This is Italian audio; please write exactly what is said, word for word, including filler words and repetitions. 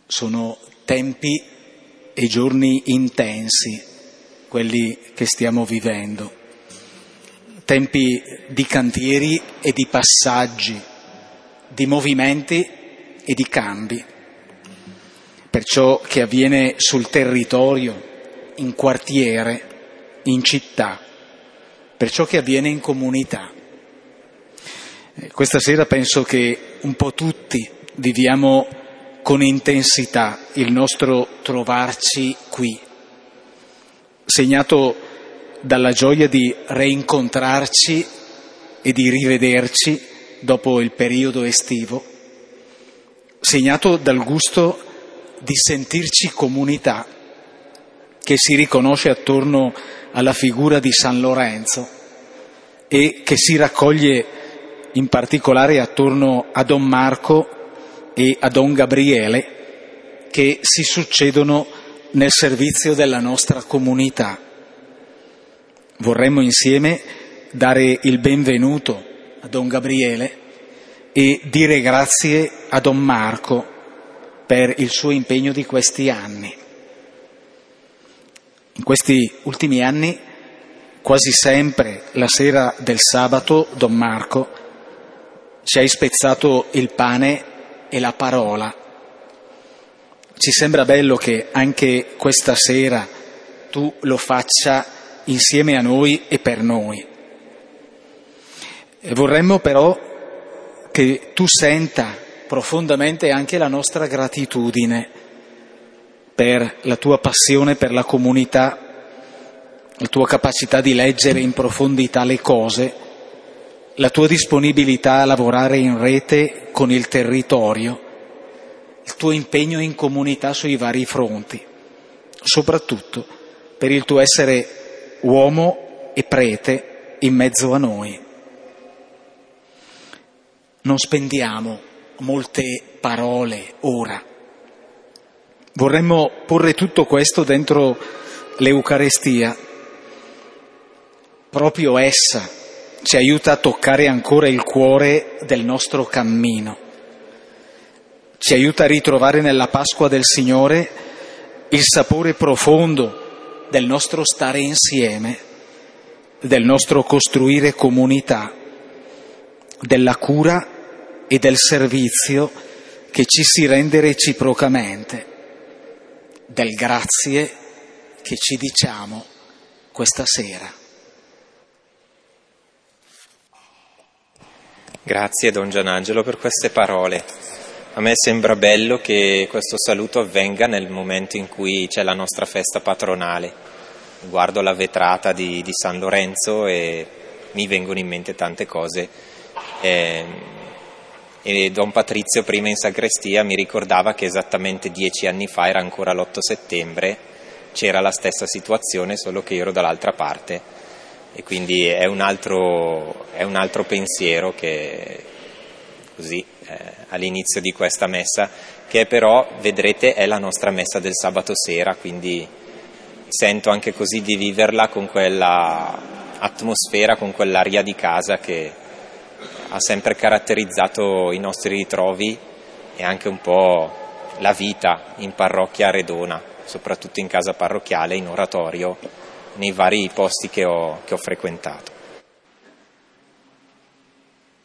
Sono tempi e giorni intensi, quelli che stiamo vivendo, tempi di cantieri e di passaggi, di movimenti e di cambi, per ciò che avviene sul territorio, in quartiere, in città, per ciò che avviene in comunità. Questa sera penso che un po' tutti viviamo con intensità il nostro trovarci qui, segnato dalla gioia di reincontrarci e di rivederci dopo il periodo estivo, segnato dal gusto di sentirci comunità che si riconosce attorno alla figura di San Lorenzo e che si raccoglie in particolare attorno a Don Marco e a Don Gabriele, che si succedono nel servizio della nostra comunità. Vorremmo insieme dare il benvenuto a Don Gabriele e dire grazie a Don Marco per il suo impegno di questi anni. In questi ultimi anni, quasi sempre la sera del sabato, Don Marco ci ha ispezzato il pane e la parola. Ci sembra bello che anche questa sera tu lo faccia insieme a noi e per noi. E vorremmo però che tu senta profondamente anche la nostra gratitudine per la tua passione per la comunità, la tua capacità di leggere in profondità le cose, la tua disponibilità a lavorare in rete con il territorio, il tuo impegno in comunità sui vari fronti, soprattutto per il tuo essere uomo e prete in mezzo a noi. Non spendiamo molte parole ora. Vorremmo porre tutto questo dentro l'Eucarestia. Proprio essa ci aiuta a toccare ancora il cuore del nostro cammino. Ci aiuta a ritrovare nella Pasqua del Signore il sapore profondo del nostro stare insieme, del nostro costruire comunità, della cura e del servizio che ci si rende reciprocamente, del grazie che ci diciamo questa sera. Grazie Don Gianangelo per queste parole. A me sembra bello che questo saluto avvenga nel momento in cui c'è la nostra festa patronale. Guardo la vetrata di, di San Lorenzo e mi vengono in mente tante cose. E, e Don Patrizio prima in sacrestia mi ricordava che esattamente dieci anni fa, era ancora l'otto settembre, c'era la stessa situazione, solo che io ero dall'altra parte. E quindi è un altro, è un altro pensiero che così eh, all'inizio di questa messa, che però vedrete è la nostra messa del sabato sera, quindi sento anche così di viverla con quella atmosfera, con quell'aria di casa che ha sempre caratterizzato i nostri ritrovi e anche un po' la vita in parrocchia a Redona, soprattutto in casa parrocchiale, in oratorio, nei vari posti che ho, che ho frequentato.